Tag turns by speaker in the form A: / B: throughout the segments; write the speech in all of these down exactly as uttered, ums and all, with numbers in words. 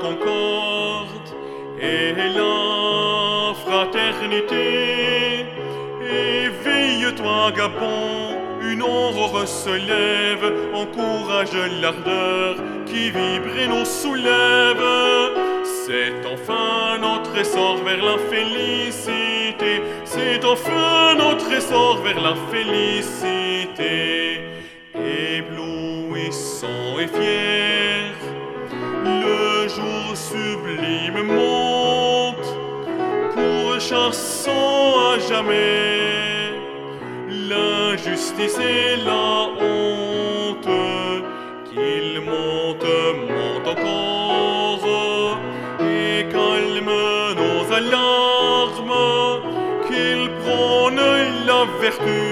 A: concorde et la fraternité. Éveille-toi, Gabon, une aurore se lève, encourage l'ardeur qui vibre et nous soulève. C'est enfin notre essor vers la félicité, c'est enfin notre essor vers la félicité. Éblouissant et fier, le jour sublime monte, pourchassant à jamais l'injustice et la honte. Qu'il monte, monte encore, et calme nos alarmes, qu'il prône la vertu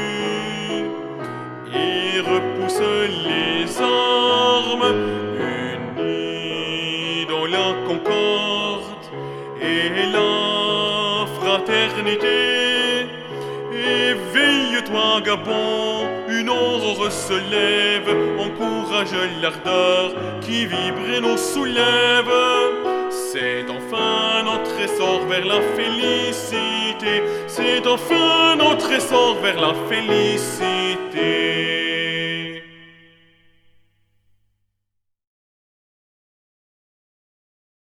A: et repousse les armes, unis dans la concorde et la fraternité. Éveille-toi, Gabon, une aurore se lève, encourage l'ardeur qui vibre et nous soulève. C'est enfin notre essor vers la félicité, c'est enfin notre essor vers la félicité.